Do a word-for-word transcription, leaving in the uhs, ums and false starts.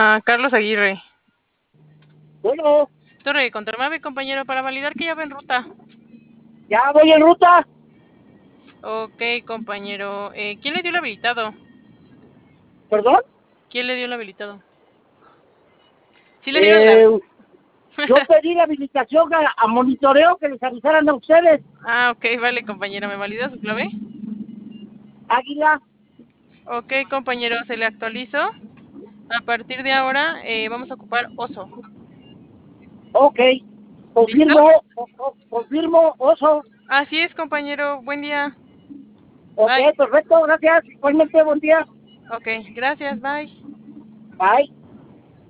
a Carlos Aguirre. Bueno, Torre de Controlmave, compañero, para validar que ya va en ruta. ya voy en ruta. Ok, compañero. Eh, ¿Quién le dio el habilitado? ¿Perdón? ¿Quién le dio el habilitado? ¿Sí le dieron Eh, la...? yo pedí la habilitación a, a monitoreo que les avisaran a ustedes. Ah, ok, vale, compañero. ¿Me valida su clave? Águila, Ok, compañero, se le actualizó. A partir de ahora eh, vamos a ocupar oso. ok. ¿Listo? Confirmo, o- o- confirmo, oso. Así es, compañero. Buen día. Ok, Bye. perfecto, gracias. Igualmente, buen día. Ok, gracias. Bye. Bye.